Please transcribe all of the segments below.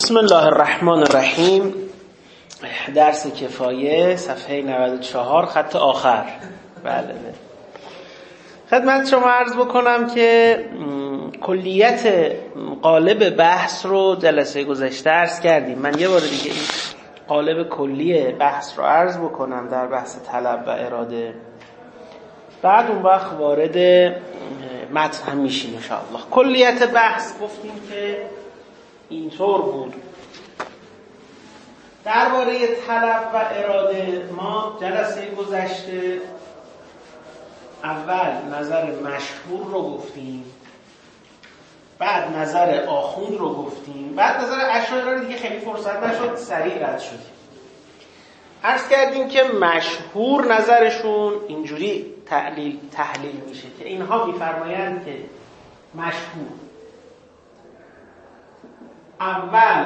بسم الله الرحمن الرحیم. درس کفایه صفحه 94 خط آخر. بله خدمت شما عرض بکنم که کلیت قالب بحث رو جلسه گذشته عرض کردیم. من یه بار دیگه این قالب کلی بحث رو عرض بکنم در بحث طلب و اراده، بعد اون وقت وارد متن هم میشیم ان شاء الله. کلیت بحث گفتیم که اینطور بود. درباره طلب و اراده ما جلسه گذشته اول نظر مشهور رو گفتیم، بعد نظر آخوند رو گفتیم، بعد نظر اشاعره رو دیگه خیلی فرصت نشد، سریع رد شدیم. عرض کردیم که مشهور نظرشون اینجوری تحلیل میشه که اینها میفرمایند که مشهور اول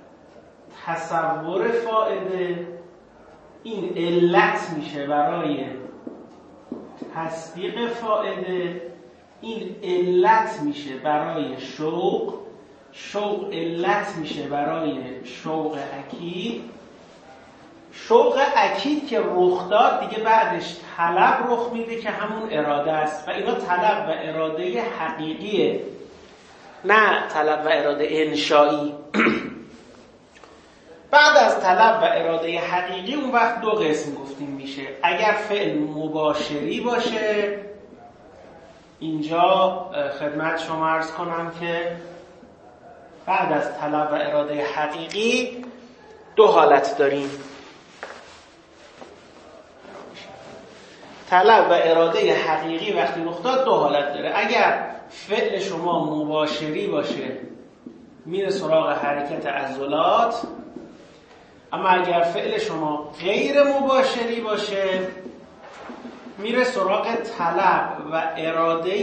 تصور فائده این علت میشه برای تصدیق فائده، این علت میشه برای شوق علت میشه برای شوق اکید، شوق اکید که رخ داد دیگه بعدش طلب رخ میده که همون اراده است و اینا طلب و اراده حقیقیه، نه طلب و اراده انشایی. بعد از طلب و اراده حقیقی اون وقت دو قسم گفتیم میشه. اگر فعل مباشری باشه، اینجا خدمت شما عرض کنم که بعد از طلب و اراده حقیقی دو حالت داریم. طلب و اراده حقیقی وقتی رخ داد دو حالت داره. اگر فعل شما مباشری باشه میره سراغ حرکت عضلات، اما اگر فعل شما غیر مباشری باشه میره سراغ طلب و اراده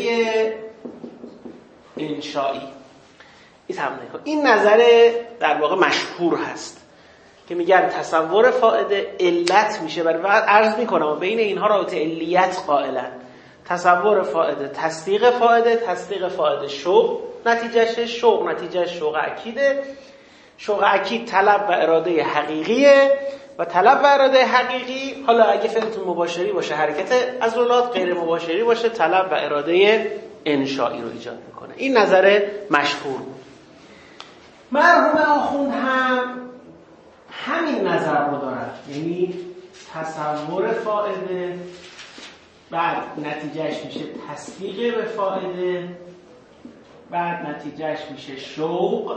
انشایی. این نظر در واقع مشهور هست که میگن تصور فائده علت میشه برای عرض میکنم و بین اینها رابطه علیت قائلن. تصور فائده تصدیق فائده، تصدیق فائده شوق نتیجهش، شوق نتیجهش شوق اکیده، شوق اکید طلب و اراده حقیقیه و طلب و اراده حقیقی حالا اگه فعلتون مباشری باشه حرکت عضلات، غیر مباشری باشه طلب و اراده انشایی رو ایجاد میکنه. این نظر مشهور بود. مرحوم آخوند هم همین نظر رو دارد، یعنی تصور فائده بعد نتیجهش میشه تصدیق به فائده، بعد نتیجهش میشه شوق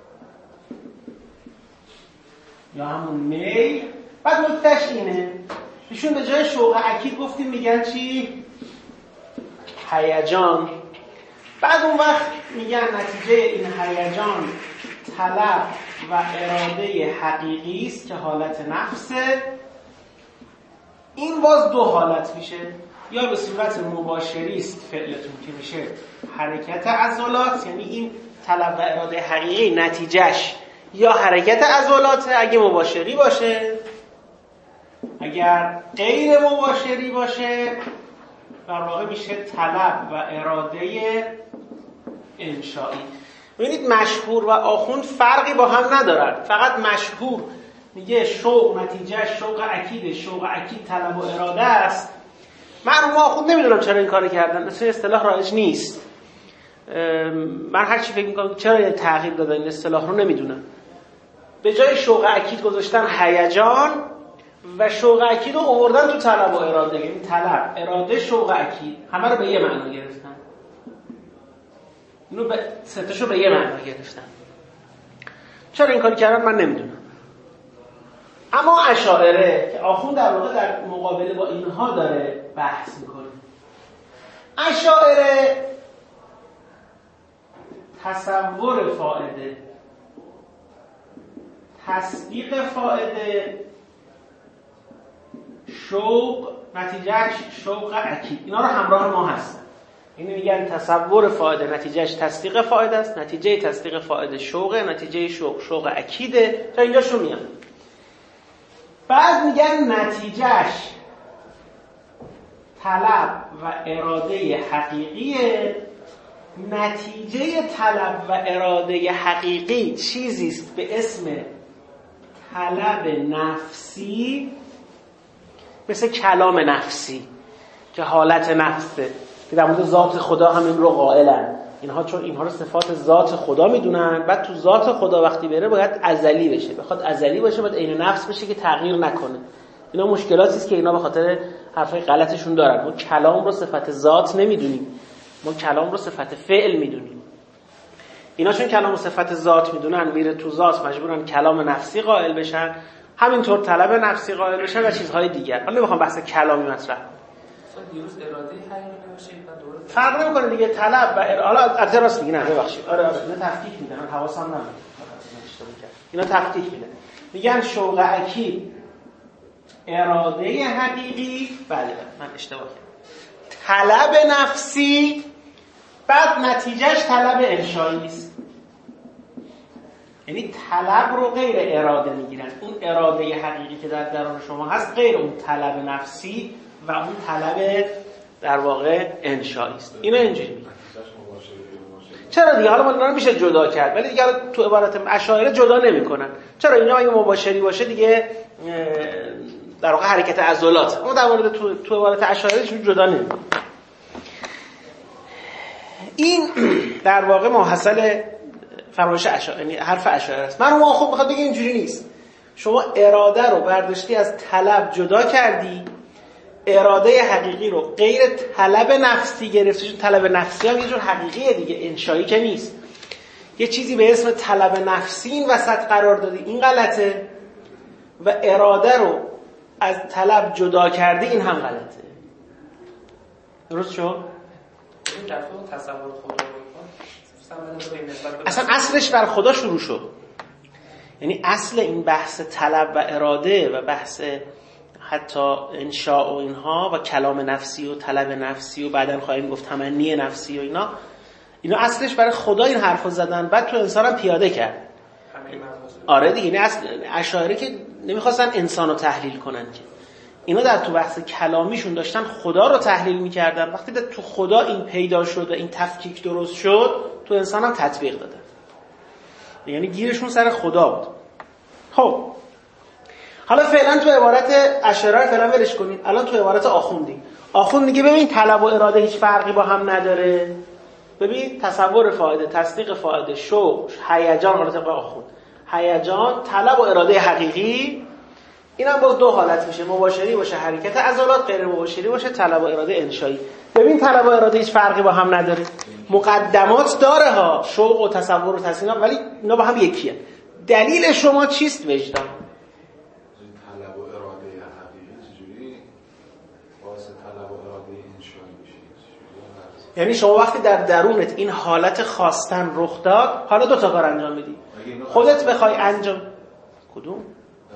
یا همون میل. بعد نکتهش اینه ایشون به جای شوق اکید گفتیم میگن چی؟ هیجان. بعد اون وقت میگن نتیجه این هیجان طلب و اراده حقیقی است که حالت نفسه. این باز دو حالت میشه، یا به صورت مباشری است فعلتون که میشه حرکت عضلات، یعنی این طلب و اراده حقیقی نتیجهش یا حرکت عضلات اگه مباشری باشه، اگر غیر مباشری باشه در واقع میشه طلب و اراده انشایی. ببینید مشهور و آخوند فرقی با هم ندارن، فقط مشهور میگه شوق نتیجه شوق اکید، شوق اکید طلب و اراده است. مرحوم آخوند نمیدونم چرا این کارو کردن، مثل اصطلاح رایج نیست. من هر چی فکر میکنم چرا این تغییر دادن این اصطلاح رو نمیدونم. به جای شوق اکید گذاشتن هیجان و شوق اکید رو آوردن تو طلب و اراده، یعنی طلب اراده شوق اکید همه رو به یه معنا گرفتن. اینو ستاشو به یه معنا گرفتن. چرا این کاری کردن من نمیدونم. اما اشاعره که آخوند در واقع در مقابله با اینها داره بحث میکنه، اشاعره تصور فائده، تصدیق فائده، شوق نتیجهش شوق اکید، اینا رو همراه ما هستن. یعنی میگن تصور فائده نتیجهش تصدیق فائده است، نتیجه تصدیق فائده شوقه، نتیجه شوق اکیده. تا اینجاشو میان. بعد میگن نتیجهش طلب و اراده حقیقیه، نتیجه طلب و اراده حقیقی چیزی است به اسم طلب نفسی، مثل کلام نفسی که حالت نفسه، که در مورد ذات خدا هم این رو قائلن. اینها چون اینها رو صفات ذات خدا میدونن، بعد تو ذات خدا وقتی بره باید ازلی بشه، بخواد ازلی باشه باید عین نفس بشه که تغییر نکنه. اینا مشکلاتی است که اینا به خاطر حرفای غلطشون دارن. ما کلام رو صفت ذات نمیدونیم، ما کلام رو صفت فعل میدونیم. اینا چون کلام رو صفت ذات میدونن، میره تو ذات مجبورن کلام نفسی قائل بشن، همینطور طلب نفسی قائل بشن و چیزهای دیگر. حالا نمیخوام بحث کلامی مطرح کنم. دیروز اراده حقیقی باشه و درست فرق نمیکنه دیگه طلب و حالا اعتراض میگی نه ببخشید آره اینا تفکیک میدن، من حواسم نبود اینا تفکیک میدن، میگن شوق اکید اراده حقیقی، بله من اشتباه کردم، طلب نفسی، بعد نتیجهش طلب انشایی است. یعنی طلب رو غیر اراده میگیرن، اون اراده حقیقی که در درون شما هست غیر اون طلب نفسی و اون طلب در واقع انشایی است. اینا اینجوری میگن. چرا دیگه؟ حالا ما اینا رو میشه جدا کرد، ولی دیگه تو عبارت اشاعره جدا نمیکنن. چرا؟ اینا اگه مباشری باشه دیگه در واقع حرکت عضلات، اما در مورد تو عبارت اشاعره جدا نمیکنن. این در واقع ماحصل فرمایش اشاعره، یعنی حرف اشاعره است. من خب بخواد بگه اینجوری نیست. شما اراده رو برداشتی از طلب جدا کردی، اراده حقیقی رو غیر طلب نفسی گرفتی، چون طلب نفسی هم یه جور حقیقیه دیگه، انشایی که نیست. یه چیزی به اسم طلب نفسی این وسط قرار دادی، این غلطه، و اراده رو از طلب جدا کردی، این هم غلطه. درست شد؟ این دفعه تصور خدا اصلا اصلش بر خدا شروع شد. یعنی اصل این بحث طلب و اراده و بحث حتی انشاء و اینها و کلام نفسی و طلب نفسی و بعدن خواهیم گفت تمنی نفسی و اینا اصلش برای خدا این حرفو زدن، بعد تو انسان هم پیاده کرد. آره دیگه، این اصل اشاعره که نمیخواستن انسان رو تحلیل کنن، که اینا در تو بحث کلامیشون داشتن خدا رو تحلیل میکردن. وقتی تو خدا این پیدا شد و این تفکیک درست شد، تو انسان هم تطبیق دادن. یعنی گیرشون سر خدا بود. خب حالا فعلا تو عبارت اشاعره فعلا ولش کنید، الان تو عبارت آخوند میگه ببین طلب و اراده هیچ فرقی با هم نداره. ببین تصور فائده، تصدیق فائده، شوق، هیجان، حالت آخوند، هیجان، طلب و اراده حقیقی، اینم باز دو حالت میشه، مباشری باشه حرکت عضلات، غیر مباشری باشه طلب و اراده انشایی. ببین طلب و اراده هیچ فرقی با هم نداره، مقدمات داره ها، شوق و تصور و تصمیم، ولی اینا با هم یکیه. دلیل شما چیست وجدان؟ طلب و اراده حقیقی چجوری واسه طلب و اراده انشایی میشه؟ یعنی شما وقتی در درونت این حالت خواستن رخ داد، حالا دو تا کار انجام میدی. خودت بخوای انجام کدوم؟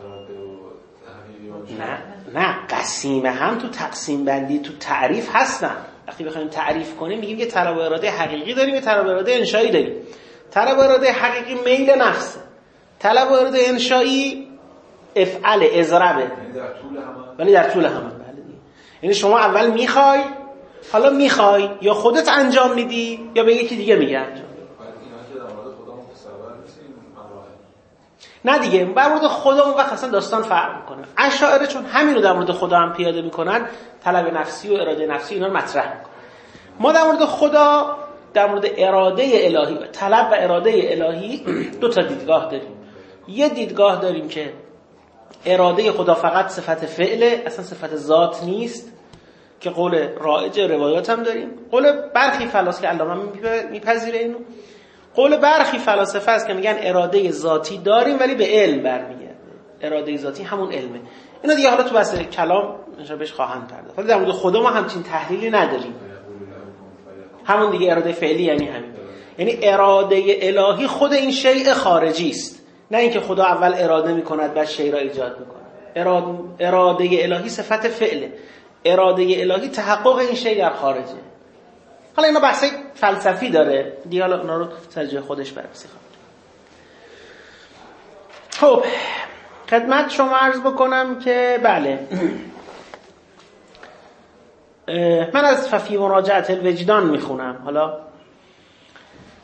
نه قسیم هم تو تقسیم بندی تو تعریف هستن. وقتی بخوایم تعریف کنیم میگیم یه طلب و اراده حقیقی داریم، یه طلب و اراده انشایی داریم. طلب و اراده حقیقی میل نفسه، طلب و اراده انشایی افعل اضربه، ولی در طول همه. یعنی شما اول میخوای، حالا میخوای یا خودت انجام میدی یا به یکی دیگه میگه انجام. نه دیگه، در مورد خدا اون وقت اصلا داستان فرق میکنه. اشاعره چون همین رو در مورد خدا هم پیاده میکنن، طلب نفسی و اراده نفسی اینا رو مطرح میکنن. ما در مورد خدا، در مورد اراده الهی و طلب و اراده الهی دو تا دیدگاه داریم. یه دیدگاه داریم که اراده خدا فقط صفت فعله، اصلا صفت ذات نیست، که قول رایج روایات هم داریم. قول برخی فلاسفه که علامه میپذیره اینو، قول برخی فلاسفه است که میگن اراده ذاتی داریم ولی به علم برمیگرده. اراده ذاتی همون علمه. اینا دیگه حالا تو بحث کلام بهش خواهند پرداخت. ولی در مورد خدا ما همچین تحلیلی نداریم. همون دیگه اراده فعلی یعنی همین. یعنی اراده الهی خود این شیء خارجی است، نه اینکه خدا اول اراده میکند بعد شیء را ایجاد میکنه. اراده الهی صفت فعله. اراده الهی تحقق این شیء در خارجه. حالا اینا بحثای فلسفی داره دیگه، حالا اونا رو سر جای خودش بررسی خواهم. خب خدمت شما عرض بکنم که بله، من از ففی مراجعت الوجدان میخونم. حالا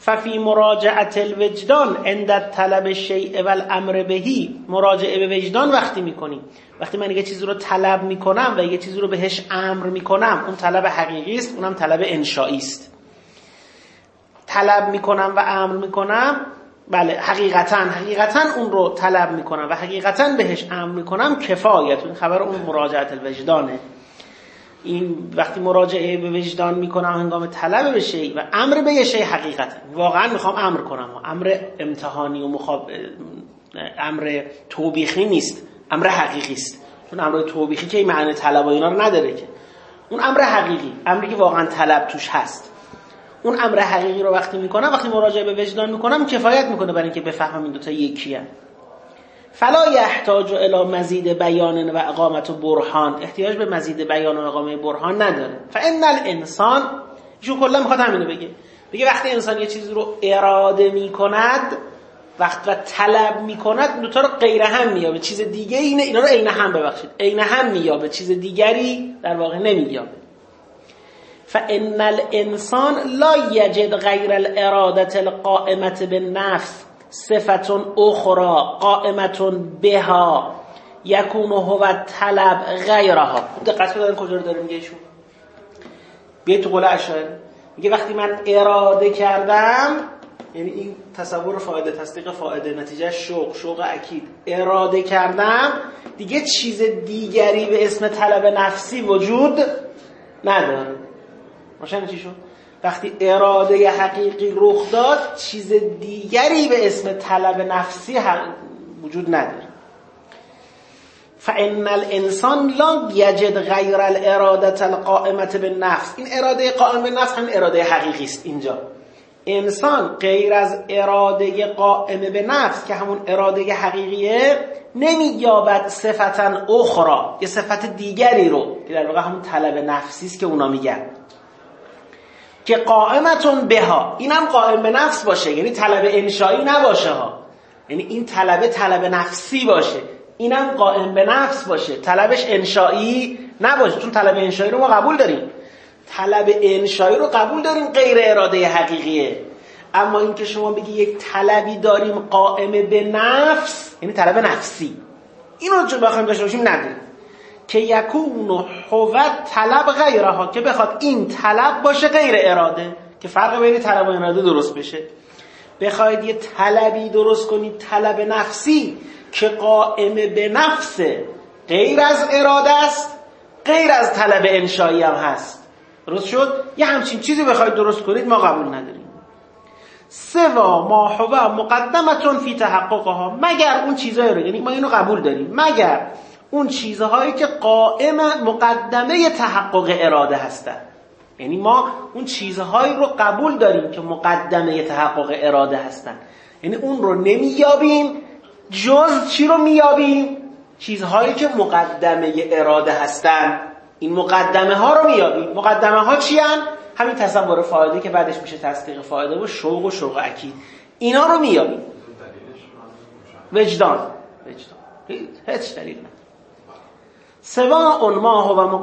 ففی مراجعه الوجدان عند طلب الشیء والامر بهی، مراجعه به وجدان وقتی میکنیم، وقتی من یه چیزی رو طلب میکنم و یه چیزی رو بهش امر میکنم، اون طلب حقیقی است، اونم طلب انشایی است. طلب میکنم و امر میکنم، بله حقیقتا اون رو طلب میکنم و حقیقتا بهش امر میکنم، کفایت، این خبر اون مراجعه الوجدانه. این وقتی مراجعه به وجدان میکنم هنگام طلب به شیء و امر به یه شیء، حقیقتا واقعا میخوام امر کنم، امر امتحانی و امر توبیخی نیست، امر حقیقی است. چون امر توبیخی که این معنی طلب و اینا رو نداره که، اون امر حقیقی، امری که واقعا طلب توش هست، اون امر حقیقی رو وقتی میکنم، وقتی مراجعه به وجدان میکنم، کفایت میکنه برای اینکه بفهمم این دوتا یکیه. فلا یحتاج الی مزید بیان و اقامه برهان، احتیاج به مزید بیان و اقامه برهان نداره. فان الانسان، ایشون کلا میخواد همینو بگه وقتی انسان یه چیزی رو اراده میکند وقت و طلب میکند، دو تا رو غیر هم مییابه، چیز دیگه اینه، اینا رو عین هم، ببخشید عین هم مییابه، چیز دیگری در واقع نمییابه. فان الانسان لا یجد غیر الاراده القائمه بالنفس صفت اخرى قائمه بها یکون هو طلب غیرها. دقت کنید کجا رو داره میگه ایشون. بیاید تو قول اشاعره میگه وقتی من اراده کردم، یعنی این تصور فائده، تصدیق فائده، نتیجه شوق اکید، اراده کردم، دیگه چیز دیگری به اسم طلب نفسی وجود نداره. روشن چی شد؟ وقتی اراده حقیقی رخ داد، چیز دیگری به اسم طلب نفسی وجود نداره. فان الانسان لا یجد غیر الاراده القائمه بالنفس، این اراده قائم بالنفس هم اراده حقیقی است. اینجا انسان غیر از اراده قائم به نفس که همون اراده حقیقیه نمییابد صفتا اخرى، یه صفت دیگری رو که در واقع همون طلب نفسی است که اونا میگن، که قائمتون بها، اینم قائم به نفس باشه، یعنی طلب انشایی نباشه ها، یعنی این طلب نفسی باشه، اینم قائم به نفس باشه، طلبش انشایی نباشه. چون طلب انشایی رو ما قبول داریم، طلب انشایی رو قبول داریم، غیر اراده حقیقیه. اما این که شما بگی یک طلبی داریم قائم به نفس، یعنی طلب نفسی، اینو چون بخوایم داشته باشیم نداریم. که یکون هو طلب غیرها، که بخواد این طلب باشه غیر اراده، که فرق بین طلب و اراده درست بشه. بخواید یه طلبی درست کنید طلب نفسی که قائم به نفسه، غیر از اراده است، غیر از طلب انشایی هم هست، درست شد؟ یه همچین چیزی بخواید درست کنید ما قبول نداریم. سوا ما هو مقدمتون فی تحققها، مگر اون چیزایی رو، یعنی ما اینو قبول داریم، مگر اون چیزهایی که قائم مقدمه تحقق اراده هستن، یعنی ما اون چیزهایی رو قبول داریم که مقدمه تحقق اراده هستن، یعنی اون رو نمییابیم، جز چی رو مییابیم؟ چیزهایی که مقدمه اراده هستن، این مقدمه ها رو مییابیم. مقدمه ها چی هن؟ همین تصور فائده که بعدش میشه تصدیق فائده و شوق اکید، اینا رو مییابیم. وجدان هیچ دلیل نه. سواء ما هو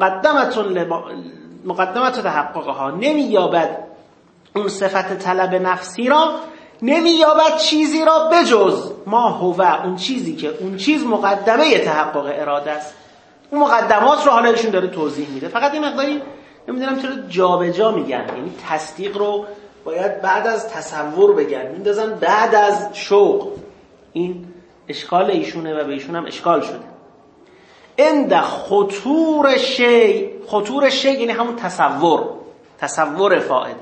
مقدمت تحققها، نمییابد اون صفت طلب نفسی را، نمییابد چیزی را بجز ما هو، اون چیزی که اون چیز مقدمه تحقق اراده است. اون مقدمات رو حالا ایشون داره توضیح میده. فقط این مقداری نمیدونم چرا جابجا میگن، یعنی تصدیق رو باید بعد از تصور بگن، میندازن بعد از شوق. این اشکال ایشونه و به ایشون هم اشکال شده. عند خطور شی یعنی همون تصور فائده.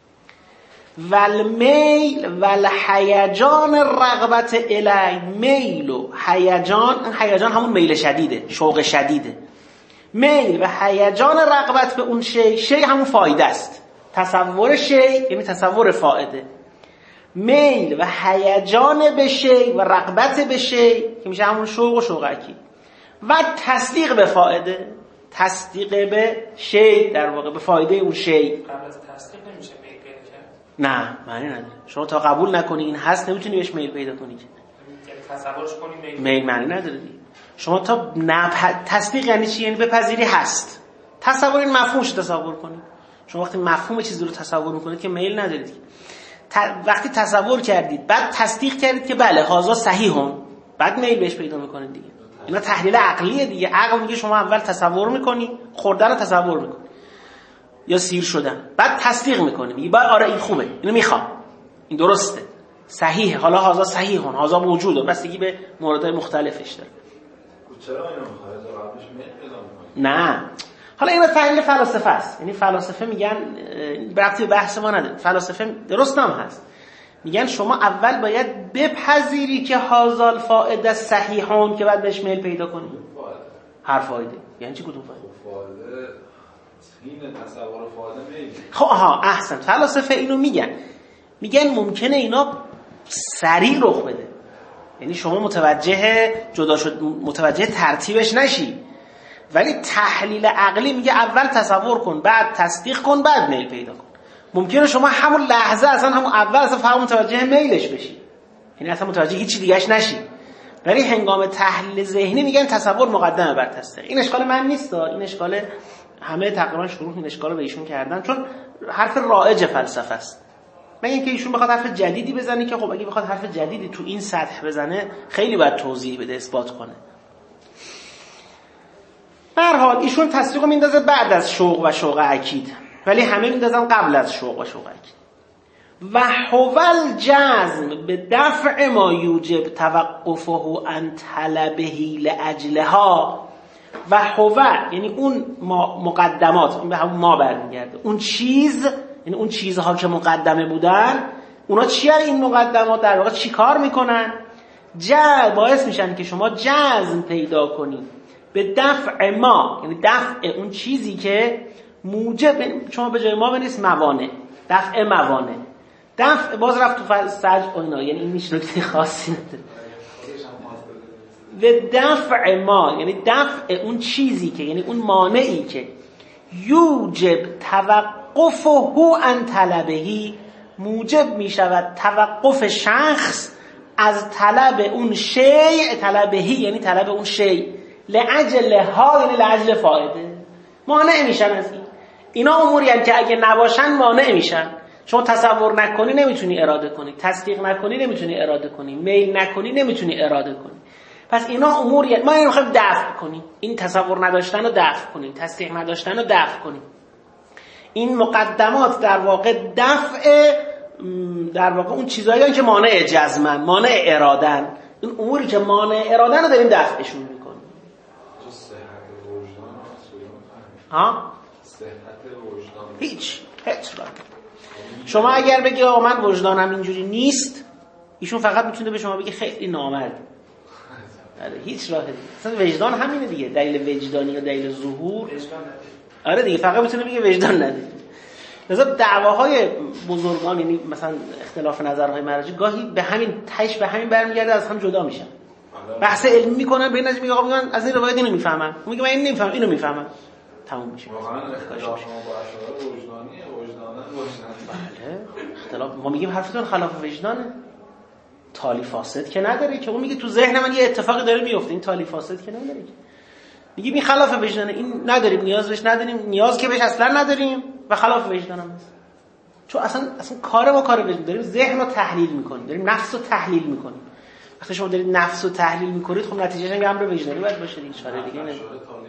والمیل والهیجان رغبت الی، میل و هیجان همون میل شدیده، شوق شدیده. میل و هیجان رغبت به اون شی همون فایده است. تصور شی یعنی تصور فائده، میل و هیجان به شی و رغبت به شی که میشه همون شوق اکی، و تصدیق به فائده، تصدیق به شی در واقع به فایده اون شی. قبل از تصدیق نمیشه میل پیدا کرد؟ نه معنی نداره. شما تا قبول نکنی این هست نمیتونی بهش میل پیدا کنی که. یعنی تصورش کنی میل معنی نداره. شما تا تصدیق یعنی چی؟ یعنی بپذیری هست. تصور این مفهومش تصور کنی. شما وقتی مفهوم چیزی رو تصور میکنید که میل ندارید. وقتی تصور کردید بعد تصدیق کردید که بله هازا صحیحون، بعد میل بهش پیدا میکنید دیگه. اینا تحلیل عقلیه دیگه. عقل میگه شما اول تصور میکنی، خوردن رو تصور میکنی یا سیر شدن، بعد تصدیق میکنی، میگی بعد آره این خوبه، اینو میخوام، این درسته، صحیحه، حالا هازا صحیحون، هازا موجوده، بستگی به موردهای مختلفش داره. چرا اینو میخواد قبلش میل پیدا میکنی؟ نه حالا اینا تحلیل فلاسفه است. یعنی فلاسفه میگن ربطی به بحث ما نداره، فلاسفه درست هم هست، میگن شما اول باید بپذیری که هازا الفائده صحیحون که بعد بهش میل پیدا کنی. هر فایده یعنی چی؟ کدوم فایده؟ فایده این تصور فایده میل. خب آها احسن. فلاسفه اینو میگن ممکنه اینا سریع رخ بده، یعنی شما متوجه ترتیبش نشی، ولی تحلیل عقلی میگه اول تصور کن، بعد تصدیق کن، بعد میل پیدا کن. ممکنه شما همون لحظه اصلا همون اول اصلا فقط متوجه میلش بشی، یعنی اصلا متوجه هیچی دیگه‌اش نشی، ولی هنگام تحلیل ذهنی میگن تصور مقدمه بر تصدیق. این اشکال من نیست، این اشکال همه تقریبا شروع این اشکال رو به ایشون کردن، چون حرف رایج فلسفه است. مگه اینکه ایشون بخواد حرف جدیدی بزنه که خب اگه بخواد حرف جدیدی تو این سطح بزنه خیلی باید توضیح بده، اثبات کنه. به هر حال ایشون تصدیق رو میندازه بعد از شوق و شوق اکید، ولی همه میندازن قبل از شوق و شوق اکید. و هو الجزم به دفع ما یوجب توقفه عن طلبه لاجلها. و هو یعنی اون مقدمات، این به همون ما برمیگرده، اون چیز، یعنی اون چیزها که مقدمه بودن، اونا چی هستن؟ این مقدمات در واقع چی کار میکنن؟ باعث میشن که شما جزم پیدا کنید به دفع ما، یعنی دفع اون چیزی که موجب، شما به جای ما بنویس موانع، دفع موانع، دفع باز رفت تو سجع و اینا، یعنی این هیچ نکته خاصی نداره. و دفع ما یعنی دفع اون چیزی که، یعنی اون مانعی که یوجب توقفه عن طلبهی، موجب می شود توقف شخص از طلب اون شیء، طلبهی یعنی طلب اون شیء، لعجل ها یعنی لعجل فایده، مانع میشن از این. اینا اموری هستند که اگه نباشن مانع میشن. شما تصور نکنی نمیتونی اراده کنی، تصدیق نکنی نمیتونی اراده کنی، میل نکنی نمیتونی اراده کنی. پس اینا اموری هستند ما اینو میخوایم دفع کنیم، این تصور نداشتن رو دفع کنیم، تصدیق نداشتن رو دفع کنیم. این مقدمات در واقع دفع، در واقع اون چیزایی که مانع جزمن، مانع ارادن، این اموری که مانع ارادن رو داریم دفعشون میکنیم. ها؟ هیچ شما اگر بگی آقا من وجدانم اینجوری نیست، ایشون فقط میتونه به شما بگه خیلی نامرد. هیچ راه دیگه. اصلا وجدان همینه دیگه، دلیل وجدانی یا دلیل ظهور. آره دیگه، فقط میتونه بگه وجدان نداره. لذا دعواهای بزرگان، یعنی مثلا اختلاف نظرهای مراجع گاهی به همین تهش به همین برمیگرده، از هم جدا میشن. بحث علمی میکنن، به نتیجه میگه آقا من از این روایت اینو میفهمم، میگه من اینو نمیفهمم، اینو میفهمم، تموم میشه. واقعا اختلاف ما با اشعار وجدانیه، بله اختلاف. ما میگیم حرفتون خلاف وجدانه، تالی فاسد که نداره که. اون میگه تو ذهن من یه اتفاقی داره میفته، این تالی فاسد که نداره. میگه این خلاف وجدانه، این نداریم، نیاز بهش نداریم، نیاز که بهش اصلا نداریم و خلاف وجدانم هست. چون اصلا کار ما کار وجدان، داریم ذهن رو تحلیل میکنیم، داریم نفس رو تحلیل میکنیم. وقتی شما دارید نفس رو تحلیل میکنید، خب نتیجهش هم امر وجدانی باید باشه دیگه، چاره دیگه نداره.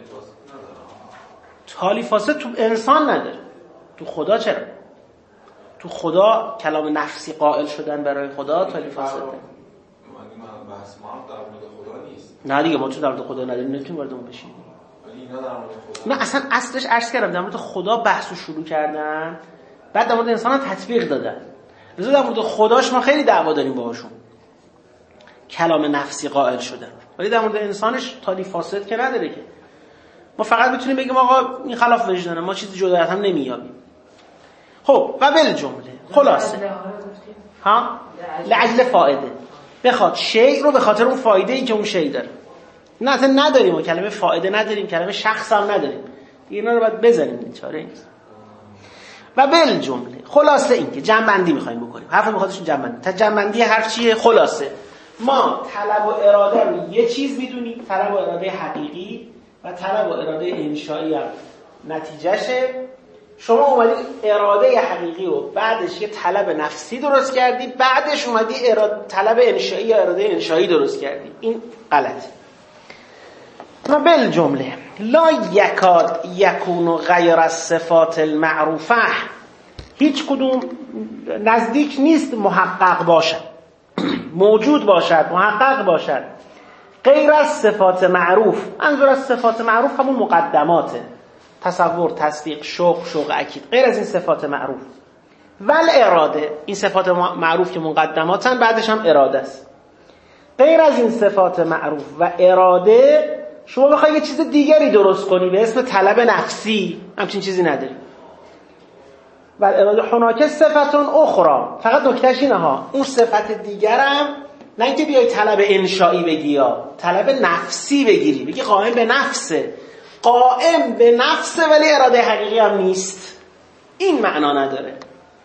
تالی فاسد تو انسان نداره، تو خدا چرا؟ تو خدا کلام نفسی قائل شدن برای خدا تالی فاسد داره. بحث ما هم در مورد خدا نیست. نه دیگه، ما تو در مورد خدا نداریم، نمیتونیم وارد اون بشیم. ولی اینا در مورد خدا، نه اصلا اصلش عرض کردم در مورد خدا بحثو شروع کردن، بعد در مورد انسان هم تطبیق دادن. لذا در مورد خداش ما خیلی دعوا داریم باهاشون، کلام نفسی قائل شدن. ولی در مورد انسانش تالی فاسد که نداره که. ما فقط میتونیم بگیم آقا این خلاف وجدانه، ما چیزی جدا از هم نمییابیم. خب و بالجمله خلاصه ها لعجل فایده، بخاطر شیء رو به خاطر اون فایده ای که اون شیء داره. نه اصلا نداریم، ما کلمه فایده نداریم، کلمه شخص هم نداریم. اینا رو باید بزنیم، چاره نیست. و بالجمله خلاصه این که جمع بندی می‌خوایم بکنیم. حرف می‌خوادشون جمع بندی. جمع بندی حرف چیه؟ خلاصه ما طلب و اراده رو یه چیز می‌دونیم، طلب و اراده حقیقی و طلب و اراده انشایی هم نتیجهشه. شما اومدی اراده حقیقی و بعدش یه طلب نفسی درست کردی، بعدش اومدی طلب انشایی یا اراده انشایی درست کردی. این غلطه. و بالجمله لا یکاد یکون غیر الصفات المعروفه، هیچ کدوم نزدیک نیست محقق باشد، موجود باشد، محقق باشد، غیر از صفات معروف. منظور از صفات معروف همون مقدماته، تصور، تصدیق، شوق اکید، غیر از این صفات معروف. ول اراده، این صفات معروف که مقدماتن، بعدش هم اراده است. غیر از این صفات معروف و اراده شما بخوای یه چیز دیگری درست کنی به اسم طلب نفسی، همچین چیزی نداری. و اراده هناک صفتون اخرى، فقط نکتهش اینه ها، اون صفت دیگرم نه اینکه بیای طلب انشایی بگی یا طلب نفسی بگیری، بگی قائم به نفسه، قائم به نفسه ولی اراده حقیقی هم نیست، این معنا نداره.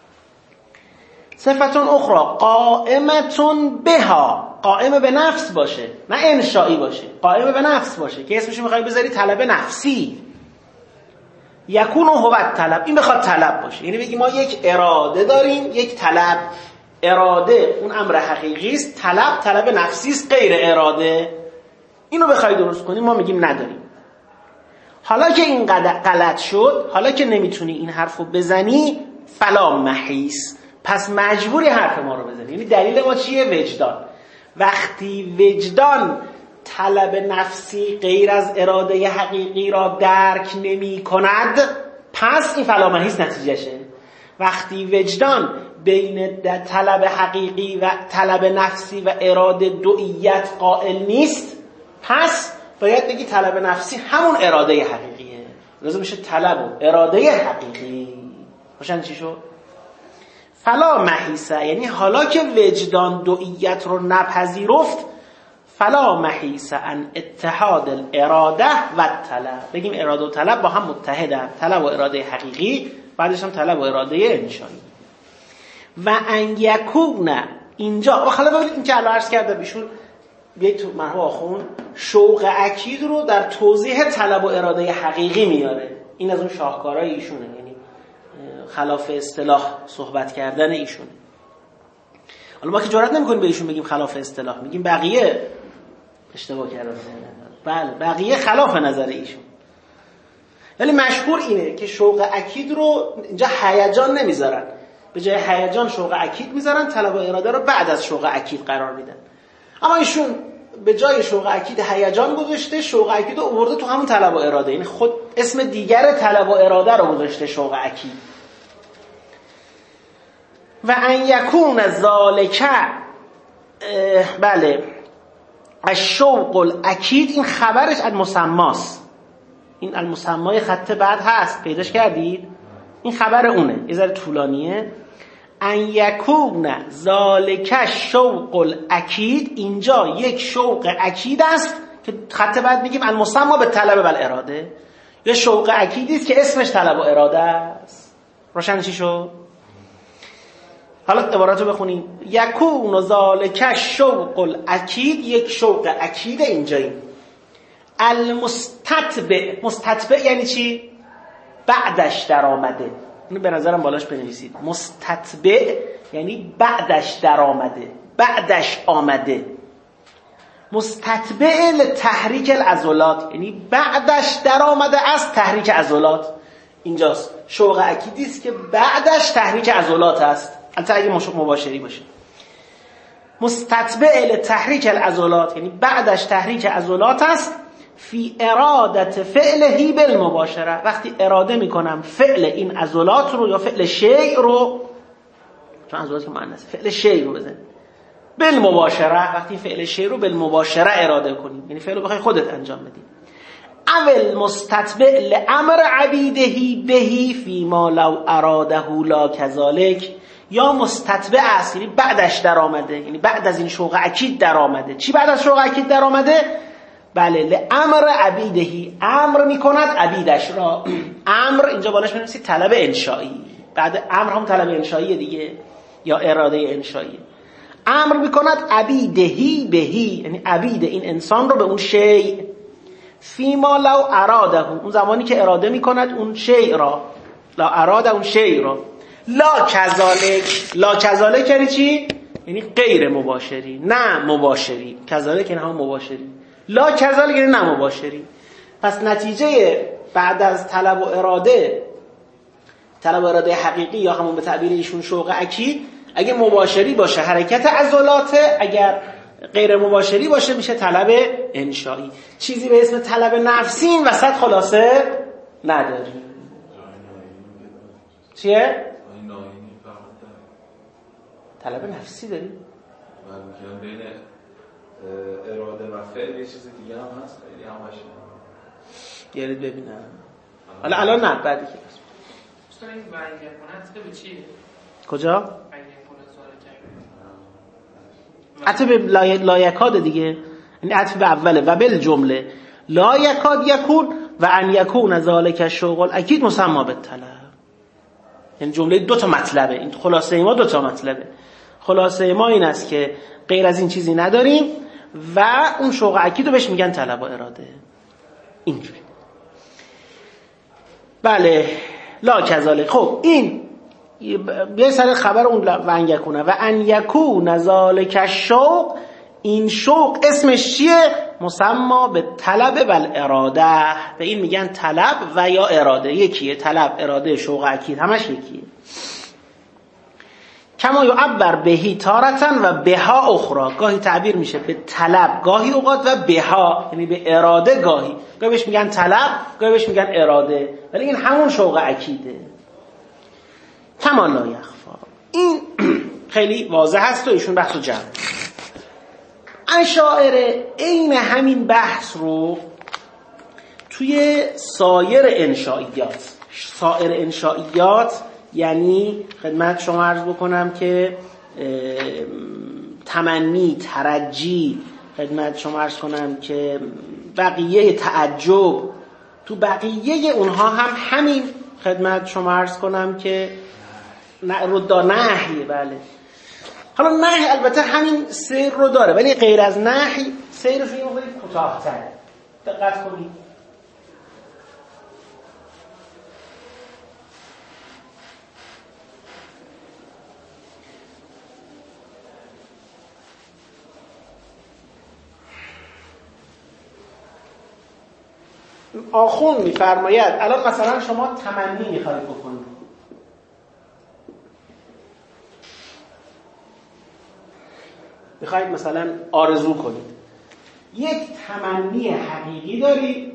صفتون اخرى قائمتون بها، قائم به نفس باشه، نه انشایی باشه، قائم به نفس باشه که اسمش میخوای بذاری طلب نفسی. یکون هو الطلب، این بخواد طلب باشه، یعنی بگی ما یک اراده داریم، یک طلب. اراده اون امر حقیقی است، طلب نفسی است غیر اراده. اینو بخوای درست کنی ما میگیم نداریم. حالا که این غلط شد، حالا که نمیتونی این حرفو بزنی، فلا محیس، پس مجبوری حرف ما رو بزنی. یعنی دلیل ما چیه؟ وجدان. وقتی وجدان طلب نفسی غیر از اراده حقیقی را درک نمی کند، پس این فلا محیس نتیجهشه. وقتی وجدان بین طلب حقیقی و طلب نفسی و اراده دوئیت قائل نیست، پس باید بگی طلب نفسی همون اراده حقیقیه، لازم میشه طلب و اراده حقیقی. روشن چی شد؟ فلا محیسه، یعنی حالا که وجدان دوئیت رو نپذیرفت، فلا محیسه ان اتحاد الاراده و طلب، بگیم اراده و طلب با هم متحدن، طلب و اراده حقیقی، بعدش هم طلب و اراده انشایی. و ان یکون، اینجا حالا ببینید این که الان عرض کرده بیشون بیایید تو مرحوم آخوند شوق اکید رو در توضیح طلب و اراده حقیقی میاره. این از اون شاهکارهای ایشونه، یعنی خلاف اصطلاح صحبت کردن ایشونه. حالا ما که جرئت نمی‌کنیم به ایشون بگیم خلاف اصطلاح، میگیم بقیه اشتباه کردن. بله بقیه خلاف نظر ایشون، ولی مشهور اینه که شوق اکید رو اینجا هیجان نمیذارن، به جای هیجان شوق اکید میذارن، طلب و اراده رو بعد از شوق اکید قرار میدن. اما ایشون به جای شوق اکید هیجان گذاشته، شوق اکید رو آورده تو همون طلب و اراده، یعنی خود اسم دیگر طلب و اراده رو گذاشته شوق اکید. و ان یکون ذالک، بله الشوق الاکید، این خبرش از مسماست، این المسمای خط بعد هست، پیداش کردید؟ این خبر اونه، یه ذره طولانیه. ان یکون ذالک الشوق الاکید، اینجا یک شوق اکید است که خط بعد میگیم المسما به طلب و اراده، یه شوق اکیدی است که اسمش طلب و اراده است. روشن چی شد؟ حالا عبارت رو بخونیم. یکون ذالک الشوق الاکید، یک شوق اکید اینجایی. المستتبع، مستتبع یعنی چی؟ بعدش در آمده. اینو به نظرم بالاش بنویسید. مستتبع یعنی بعدش در آمده، بعدش آمده. مستتبع لتحریک العضلات، یعنی بعدش در آمده از تحریک عضلات. اینجاست شوق اکیدی است که بعدش تحریک عضلات است، البته اگه مباشری باشه. مستتبع لتحریک العضلات یعنی بعدش تحریک عضلات است. فی ارادت فعلهی بالمباشره، وقتی اراده میکنم فعل این عضلات رو یا فعل شیء رو، چون عضلات که مؤنث، فعل شیء رو بزن بالمباشره، وقتی فعل شیء رو بالمباشره اراده کنیم، یعنی فعل رو بخوای خودت انجام بدی. اول مستتبع لامر عبیدهی بهی فی ما لو اراده لا کذالک، یا مستتبع است یعنی بعدش در آمده، یعنی بعد از این شوق اکید در آمده. چی بعد از شوق اکید در آمده؟ بله لامر عبیدهی، امر میکند عبیدش را. امر اینجا بالاش بنویسید طلب انشایی، بعد امر هم طلب انشایی دیگه یا اراده انشایی. امر میکند عبیدهی بهی، یعنی عبید این انسان رو به اون شیء. فیما لو اراده، اون زمانی که اراده میکند اون شیء را. لا اراد اون شی رو. لا کذالک یعنی چی؟ یعنی غیر مباشری، نه مباشری. کذالک یعنی هم مباشری. لا کذالک یعنی نه مباشری. پس نتیجه بعد از طلب و اراده حقیقی یا همون به تعبیر ایشون شوق اکید، اگه مباشری باشه حرکت عضلاته، اگر غیر مباشری باشه میشه طلب انشایی. چیزی به اسم طلب نفسی این وسط خلاصه نداریم. چیه؟ طلب نفسی داریم؟ من بین اراده و فعل یه چیز دیگه هم هست، خیلی همش گرید ببینم. حالا الان نه، بعدی که دوستان این ونگه به چیه؟ کجا؟ عطف به لایکاد دیگه، یعنی عطف به اوله و بل جمله لایکاد یکون و ان یکون ذالک شوق الاکید مسما بالطلب. یعنی جمله دو تا مطلبه. این خلاصه ما دو تا مطلبه. خلاصه ما این است که غیر از این چیزی نداریم و اون شوق اکید رو بهش میگن طلب و اراده. اینجوری. بله لا کذالک. خب این یه سر خبر اون ون یکونه و ان یکون ذالک شوق، این شوق اسمش چیه؟ مسما به طلب و الاراده. به این میگن طلب و یا اراده. یکیه طلب، اراده، شوق اکید همش یکیه. کما یعبر بهی تارتن و بها اخرى. گاهی تعبیر میشه به طلب گاهی اوقات و بها یعنی به اراده گاهی. گاهی بهش میگن طلب، گاهی بهش میگن اراده، ولی این همون شوق اکیده. کما لا یخفا. این خیلی واضح هست و ایشون بحثو جمع. اشاعره عین همین بحث رو توی سایر انشائیات یعنی خدمت شما عرض بکنم که تمنی، ترجی، خدمت شما عرض کنم که بقیه تعجب، تو بقیه اونها هم همین خدمت شما عرض کنم که ردا نهیه. بله حالا نهی البته همین سیر رو داره، ولی غیر از نهی سیرش رو خیلی کوتاه‌تره. دقت کنید. آخوند میفرماید الان مثلا شما تمنی میخواید بکنید، میخواید مثلا آرزو کنید، یک تمنی حقیقی دارید،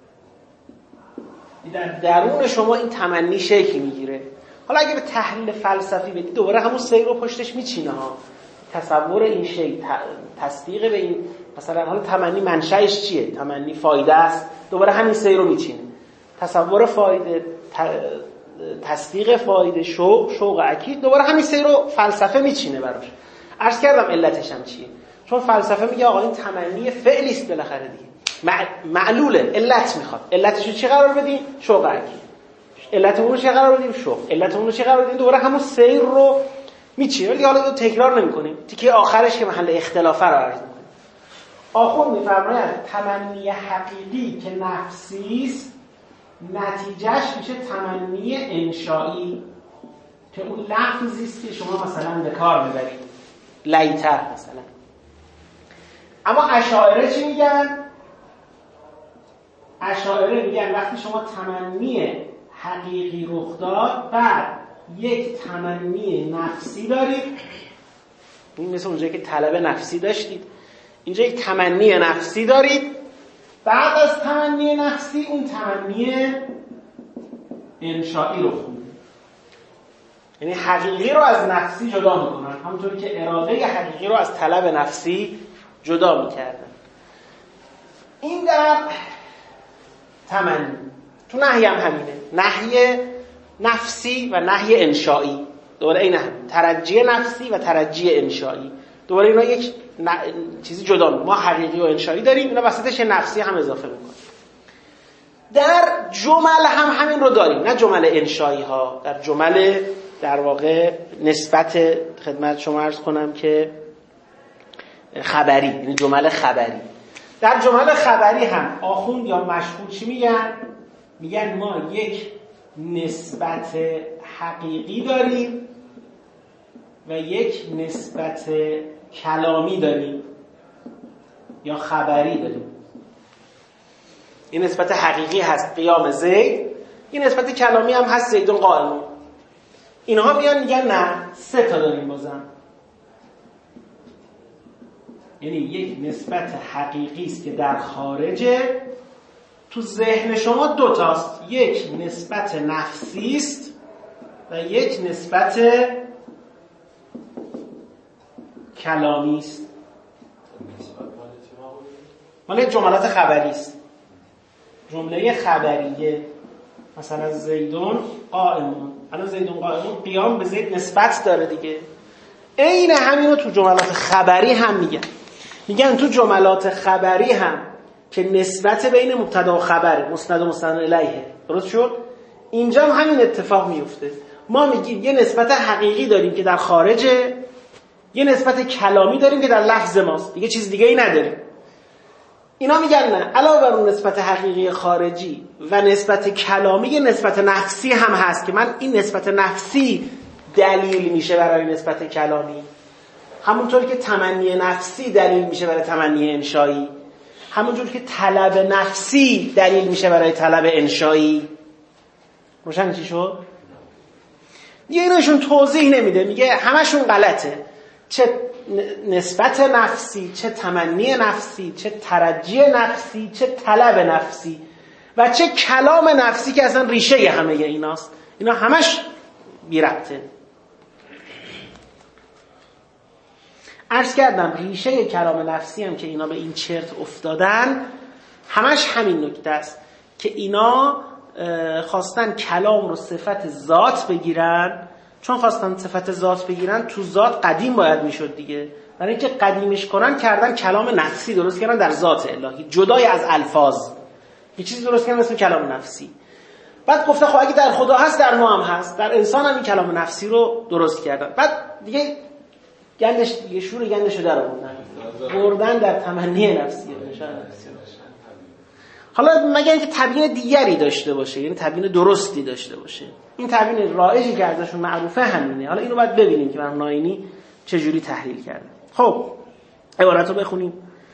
در درون شما این تمنی شکل میگیره. حالا اگه به تحلیل فلسفی بدید دوباره همون سیر رو پشتش میچینه ها. تصور این شی، تصدیق به این مثلا حالا تمنی منشأش چیه؟ تمنی فایده است، دوباره همین سیر رو میچینه. تصور فایده، تصدیق فایده، شوق اکید، دوباره همین سیر رو فلسفه میچینه براش. عرض کردم علتش هم چیه؟ چون فلسفه میگه آقا این تمنی فعلی است بالاخره دیگه، معلوله، علت میخواد. علتش رو چی قرار بدیم؟ شوق اکید. علت اون رو چی قرار بدیم؟ شوق. علت اون رو چی قرار بدیم؟ دوباره همون سیر رو میچینه، ولی حالا تکرار نمیکنیم. تیکه آخرش که محل اختلافه رو عرض میکنیم. آخوند میفرماید تمنی حقیقی که نفسی است نتیجهش میشه تمنی انشایی که اون لفظی است که شما مثلا به کار میبرید، لیتر مثلا. اما اشاعره چی میگن؟ اشاعره میگن وقتی شما تمنی حقیقی رخ داد بعد یک تمنی نفسی دارید، این مثل اونجایی که طلب نفسی داشتید، اینجا یک تمنی نفسی دارید، بعد از تمنی نفسی اون تمنی انشایی رخ میده. یعنی حقیقی رو از نفسی جدا میکنن، همونطوری که اراده حقیقی رو از طلب نفسی جدا میکردن. این در تمنی. تو نهی هم همینه، نهی نفسی و نهی انشایی، دوباره این ترجی نفسی و ترجی انشایی، دوباره اینا یک چیزی جدا میکنن. ما حقیقی و انشایی داریم، اینا وسطش نفسی هم اضافه میکنن. در جمل هم همین رو داریم، نه جمل انشایی ها، در جمل در واقع نسبت خدمت شما عرض کنم که خبری، یعنی جمل خبری. در جمل خبری هم آخوند یا مشهور چی میگن؟ میگن ما یک نسبت حقیقی داریم و یک نسبت کلامی داریم یا خبری داریم. این نسبت حقیقی هست قیام زید، این نسبت کلامی هم هست زیدون قائمون. اینها میان میگن نه 3 تا داریم بازم. یعنی یک نسبت حقیقی است که در خارجه، تو ذهن شما 2 تاست، یک نسبت نفسی است و یک نسبت کلامی است. مال جملات خبری است. جمله خبریه مثلا زیدون قائمون، الان زیدون قائمون قیام به زید نسبت داره دیگه. عین همینو تو جملات خبری هم میگن تو جملات خبری هم که نسبت بین مبتدا و خبر، مسند و مستند الیه، درست شد؟ اینجا هم همین اتفاق میفته. ما میگیم یه نسبت حقیقی داریم که در خارجه، یه نسبت کلامی داریم که در لفظ ماست، دیگه چیز دیگه ای نداریم. اینا میگن نه، علاوه بر اون نسبت حقیقی خارجی و نسبت کلامی یه نسبت نفسی هم هست که من این نسبت نفسی دلیل میشه برای نسبت کلامی، همونطور که تمنی نفسی دلیل میشه برای تمنی انشایی، همونطور که طلب نفسی دلیل میشه برای طلب انشایی. روشن چی شد؟ یه ایناشون توضیح نمیده، میگه همشون غلطه، چه نسبت نفسی، چه تمنی نفسی، چه ترجی نفسی، چه طلب نفسی و چه کلام نفسی که اصلا ریشه همه ایناست. اینا همش بی ربطه. عرض کردم ریشه کلام نفسی هم که اینا به این چرت افتادن همش همین نکته است که اینا خواستن کلام رو صفت ذات بگیرن. چون خواستن صفت ذات بگیرن، تو ذات قدیم باید میشد دیگه، برای اینکه قدیمش کنن کردن کلام نفسی درست کردن در ذات الهی جدای از الفاظ، یه چیزی درست کردن اسم کلام نفسی. بعد گفته خب اگه در خدا هست در ما هم هست، در انسان هم این کلام نفسی رو درست کردن. بعد دیگه گندش دیگه شور گندشو در آوردن در تمنی نفسی. حالا مگه اینکه تبیین دیگری داشته باشه، یعنی تبیین درستی داشته باشه. این تبیین رایجی که ازشون معروفه همینه. حالا اینو باید ببینیم که مرحوم ناینی چجوری تحلیل کرده. خب عبارت رو بخونیم.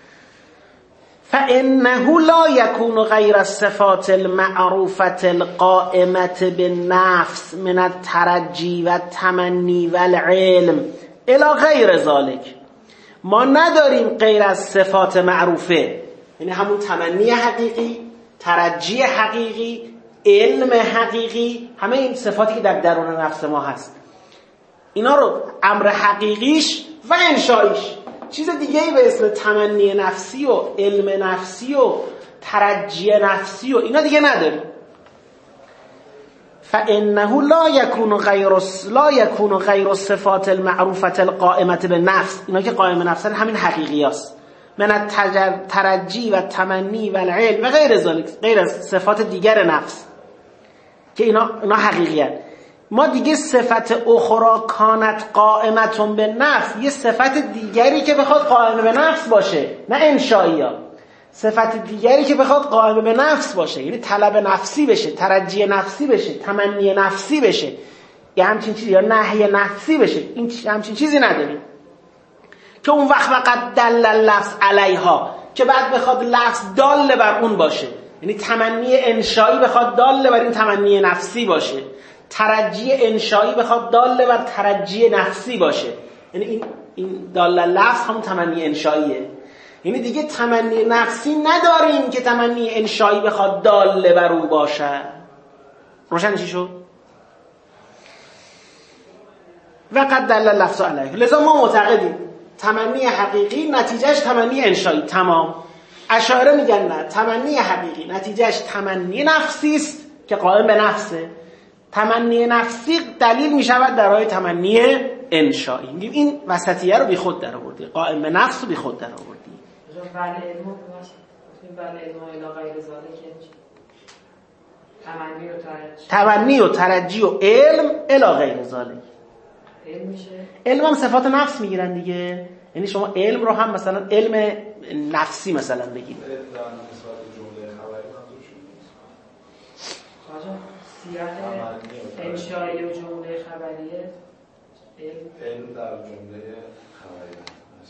فَإِنَّهُ لَا يَكُونُ غَيْرَ الصِّفَاتِ الْمَعْرُوفَةِ الْقَائِمَةِ بِالنَّفْسِ مِنَ التَّرَجِّي وَالتَّمَنِّي وَالْعِلْمِ إِلَى غَيْرِ ذَلِكَ. ما نداریم غیر از صفات معروفه، یعنی همون تمنی حقیقی، ترجی حقیقی، علم حقیقی، همه این صفاتی که در درون نفس ما هست، اینا رو امر حقیقیش و انشاییش، چیز دیگه‌ای به اسم تمنی نفسی و علم نفسی و ترجی نفسی و اینا دیگه نداریم. فإنه لا يكون غير الصفات المعروفة القائمة بالنفس. اینا که قائم نفسن همین حقیقیاست. من الترجی و تمنی و العلم و غیر ذالک، غیر از صفات دیگر نفس که اینا حقیقیت. ما دیگه صفت اخرى کانت قائمتون به نفس، یه صفت دیگری که بخواد قائم به نفس باشه، نه انشایی ها، صفت دیگری که بخواد قائم به نفس باشه، یعنی طلب نفسی بشه، ترجی نفسی بشه، تمنی نفسی بشه، یا همچین چیزی، یا نهی نفسی بشه، این همچین چیزی نداریم که اون وقت فقط دل اللفظ علیها، که بعد بخواد لفظ دال بر اون باشه، یعنی تمنی انشایی بخواد دال بر این تمنی نفسی باشه، ترجی انشایی بخواد دال بر ترجی نفسی باشه، یعنی این دال اللفظ هم تمنی انشاییه. یعنی دیگه تمنی نفسی نداریم که تمنی انشایی بخواد دال بر اون باشه. روشن چی شد؟ وقد دل اللفظ علیه. لذا ما معتقدیم تمنی حقیقی نتیجهش تمنی انشایی. تمام. اشاعره میگن نه، تمنی حقیقی نتیجهش تمنی نفسی است که قائم به نفسه. تمنی نفسی دلیل میشود برای تمنی انشایی. میگیم این وسطیه رو بی خود در آوردی، قائم به نفس رو بی خود در آوردی. تمنی و ترجی و علم الی غیر ذالک. علم میشه، علم هم صفات نفس میگیرن دیگه. یعنی شما علم رو هم مثلا علم نفسی مثلا بگید. سیاق انشایی و جمله خبریه علم در جمله خبریه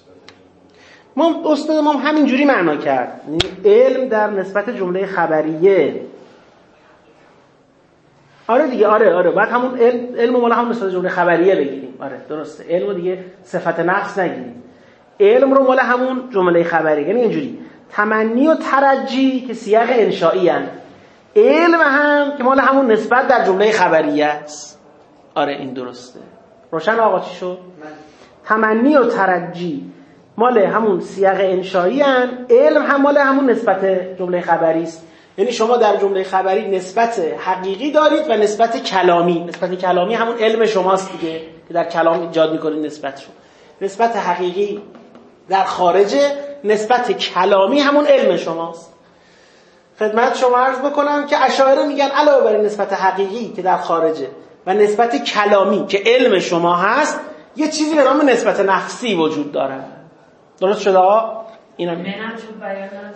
ما استاد ما همینجوری معنا کرد، علم در نسبت جمله خبریه. آره دیگه، آره بعد همون علم مال همون نسبت جمله خبریه بگیریم. آره درسته، علم دیگه صفت نفس نگیریم، علم رو مال همون جمله خبریه. یعنی اینجوری تمنی و ترجی که سیاق انشایی هستند، علم هم که مال همون نسبت در جمله خبریه است. آره این درسته. روشن آقا چی شد؟ تمنی و ترجی مال همون سیاق انشایی هستند، علم هم مال همون نسبت جمله خبری است. یعنی شما در جمله خبری نسبت حقیقی دارید و نسبت کلامی. نسبت کلامی همون علم شماست دیگه که در کلام ایجاد می‌کنید نسبت رو. نسبت حقیقی در خارجه، نسبت کلامی همون علم شماست. خدمت شما عرض بکنم که اشاعره میگن علاوه بر نسبت حقیقی که در خارجه و نسبت کلامی که علم شما هست، یه چیزی به نام نسبت نفسی وجود داره. درست شده آقا؟ اینا منم شد بیان از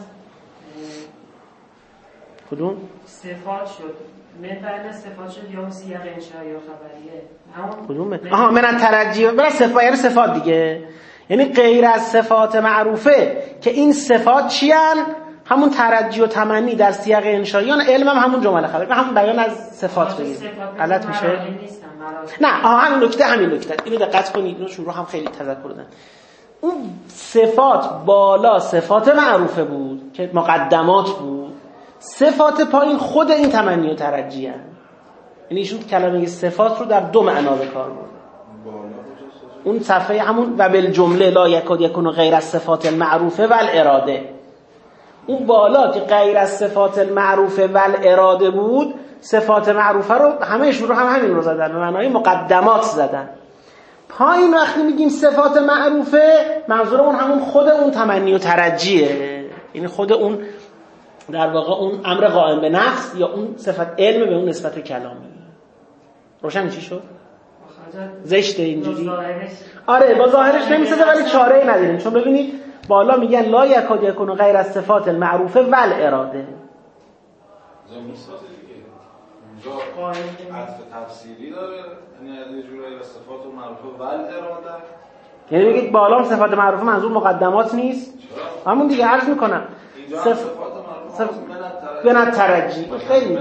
کدوم؟ صفات شد. من بیان صفات شد یا سیاق انشایی و خبریه. کدومه؟ آها من ترجیح برای صفات، یعنی صفات دیگه. یعنی غیر از صفات معروفه که این صفات چی هن؟ همون ترجی و تمنی در سیاق انشاییان، علم هم همون جمله خبری، همون بیان از صفات بگید. غلط میشه؟ نه همین نکته اینو دقت کنید، اینو رو هم خیلی تذکر دادن. اون صفات بالا صفات معروفه بود که مقدمات بود، صفات پایین خود این تمنی و ترجی هن. یعنی ایشون کلمه صفات رو در دو معنا به کار برد. اون صفحه همون و بالجمله لا یکاد یکون غیر از صفات المعروفه و الاراده، اون بالا که غیر از صفات المعروفه و الاراده بود، صفات معروفه رو همه‌شون رو همین رو زدن، به معنای مقدمات زدن. پایین وقتی میگیم صفات معروفه، منظور اون همون خود اون تمنی و ترجیه، یعنی خود اون در واقع اون امر قائم به نفس یا اون صفت علم به اون نسبت کلامی. روشن چی شد؟ زشته اینجوری؟ آره با ظاهرش نمیسازه، ولی چاره ای نداریم، چون ببینید بالا میگن لا یکاد یکون غیر از صفات المعروفه و الاراده. اونجا عطف تفسیری داره، یعنی از یه جورایی صفات معروفه و الاراده. یعنی میگید بالا صفات معروفه منظور مقدمات نیست؟ همون دیگه عرض میکنم صفات معروفه من ترجی خیلی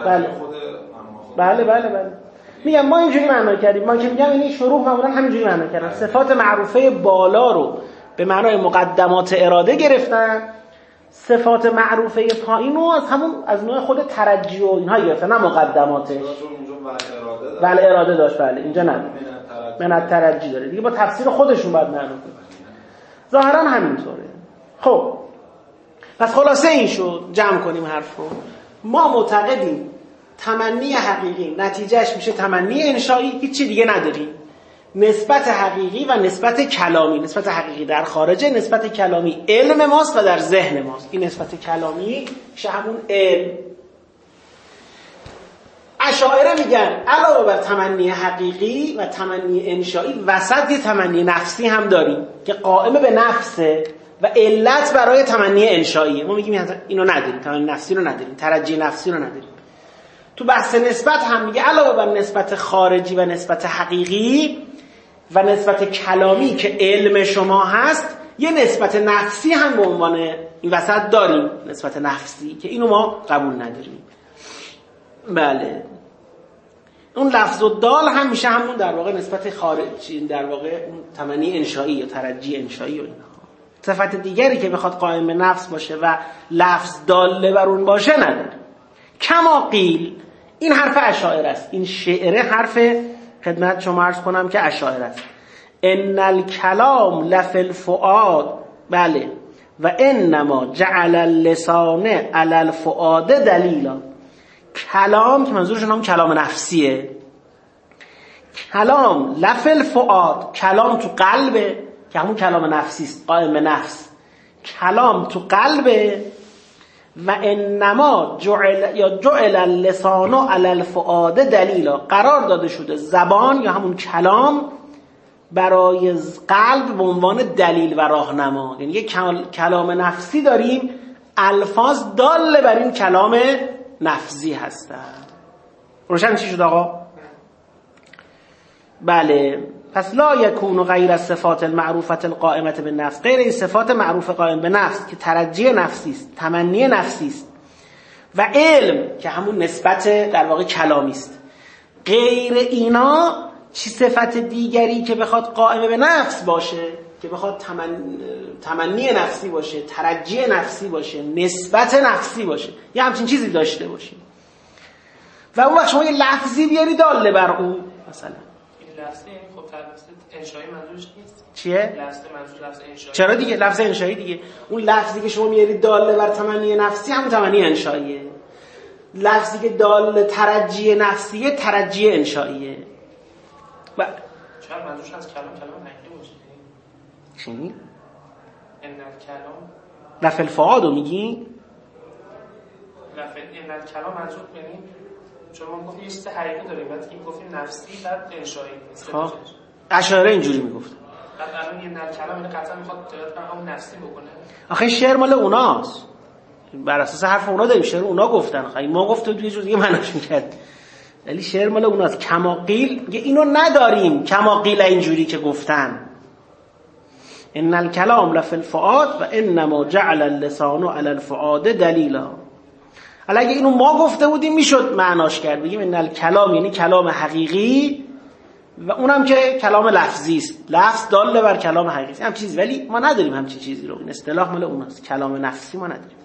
بله میگم ما اینجوری معنا کردیم. ما که میگم یعنی شروع معمولا همینجوری معنا کردن، صفات معروفه بالا رو به معنای مقدمات اراده گرفتن، صفات معروفه پایین رو از نوع خود ترجی و اینها گرفتن، نه مقدماتش. بله اراده داشت، بله اینجا نداره، من ترجی داره دیگه، با تفسیر خودشون باید معنا کنن. ظاهرا همینطوره. خب پس خلاصه این شد، جمع کنیم حرف رو. ما معتقدیم تمنی حقیقی نتیجهش میشه تمنی انشایی، هیچی دیگه نداریم. نسبت حقیقی و نسبت کلامی، نسبت حقیقی در خارجه، نسبت کلامی علم ماست و در ذهن ماست. این نسبت کلامی میشه همون علم. اشاعره میگن علاوه بر تمنی حقیقی و تمنی انشایی، وسط یه تمنی نفسی هم داریم که قائم به نفسه و علت برای تمنی انشایی. ما میگیم اینو نداریم، تمنی نفسی رو نداریم، ترجی نفسی رو نداریم. تو بحث نسبت هم میگه علاوه بر نسبت خارجی و نسبت حقیقی و نسبت کلامی که علم شما هست، یه نسبت نفسی هم به عنوان این وسط داریم، نسبت نفسی که اینو ما قبول نداریم. بله اون لفظ و دال هم میشه همون در واقع نسبت خارجی، در واقع اون تمنی انشایی یا ترجی انشایی و اینها. صفت دیگری که بخواد قائم به نفس باشه و لفظ داله بر اون باشه نداره. کما قیل، این حرف اشاعره است، این شعره حرف خدمت شما عرض کنم که اشاعره است. ان الکلام لفی الفؤاد، بله، و انما جعل اللسان علی الفؤاد دلیلا. کلام که منظورشون هم کلام نفسیه، کلام لفی الفؤاد، کلام تو قلبه که همون کلام نفسی است، قائم به نفس. کلام تو قلبه و انما جعل اللسان علی الفؤاد دلیلا، قرار داده شده زبان یا همون کلام برای قلب به عنوان دلیل و راهنما. یعنی یک کلام نفسی داریم، الفاظ داله بر این کلام نفسی هستند. روشن چی شد آقا؟ بله. پس لا یکون غیر الصفات المعروفه القائمه بالنفس، غیر این صفات معروف قائم به نفس که ترجی نفسی است، تمنی نفسی است، و علم که همون نسبت در واقع کلامی است، غیر اینا چی صفت دیگری که بخواد قائم به نفس باشه، که بخواد تمنی نفسی باشه، ترجی نفسی باشه، نسبت نفسی باشه، یه همچین چیزی داشته باشیم و اون وقت شما یه لفظی بیاری داله بر اون. مثلا این لفظی خب لفظ انشایی منظورش نیست. چیه؟ لفظ منظور لفظ انشایی. چرا دیگه؟ لفظ انشایی دیگه. اون لفظی که شما میاری داله بر تمنی نفسی همون تمنی انشاییه. لفظی که دال ترجی نفسیه ترجی انشاییه. و چرا منظورش از کلام حقیقی باشه؟ چی؟ ان الکلام لفظ الفعادو میگی؟ لفظ ان الکلام منظور یعنی چون ما گفتیم یه چیز حقیقی داریم، بعد که گفتیم نفسی بعد انشایی نیست. خب اشاعره اینجوری میگفتن. بعد الان یه کلام این قطعا میخواد همون نفسی بکنه. آخه شعر مال اوناست، بر اساس حرف اونا داریم، شعر اونا گفتن، خیلی ما گفتیم توی جور دیگه معناش میکرد، ولی شعر مال اوناست. کماقیل میگه اینو نداریم، کماقیل اینجوری که گفتن ان الکلام لفی الفؤاد و انما جعل اللسان علی الفؤاد دلیلا. حالا اگه اینو ما گفته بودیم میشد معناش کرد، بگیم ان الکلام یعنی کلام حقیقی و اونم که کلام لفظی است، لفظ داله بر کلام حقیقی هم چیزی، ولی ما نداریم همچین چیزی رو، این اصطلاح مال اوناست، کلام نفسی ما نداریم.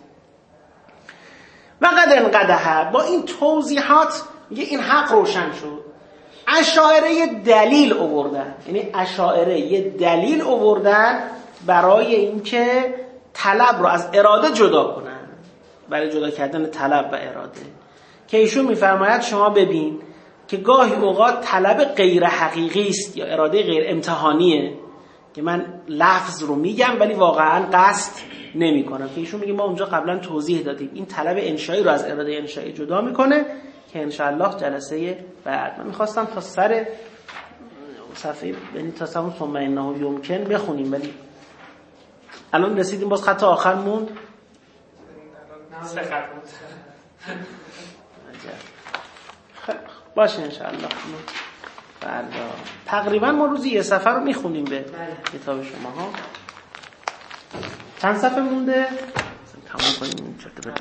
و قد انقدح، با این توضیحات میگه این حق روشن شد. اشاعره دلیل آوردن، یعنی اشاعره دلیل آوردن برای اینکه طلب رو از اراده جدا کنن، برای جدا کردن طلب و اراده، که ایشون میفرماید شما ببین که گاهی اوقات طلب غیر حقیقی است یا اراده غیر امتحانیه که من لفظ رو میگم ولی واقعا قصد نمی کنم، که ایشون میگه ما اونجا قبلا توضیح دادیم این طلب انشایی رو از اراده انشایی جدا میکنه، که انشاءالله جلسه بعد من میخواستم تا سر صفحه یعنی تا سمون ثم انه یمکن بخونیم، ولی الان رسیدیم باز خط آخر موند. باشه انشاءالله فردا تقریبا ما روزی یه صفحه رو میخونیم به کتاب شما ها. چند صفحه مونده؟ تمام کنیم.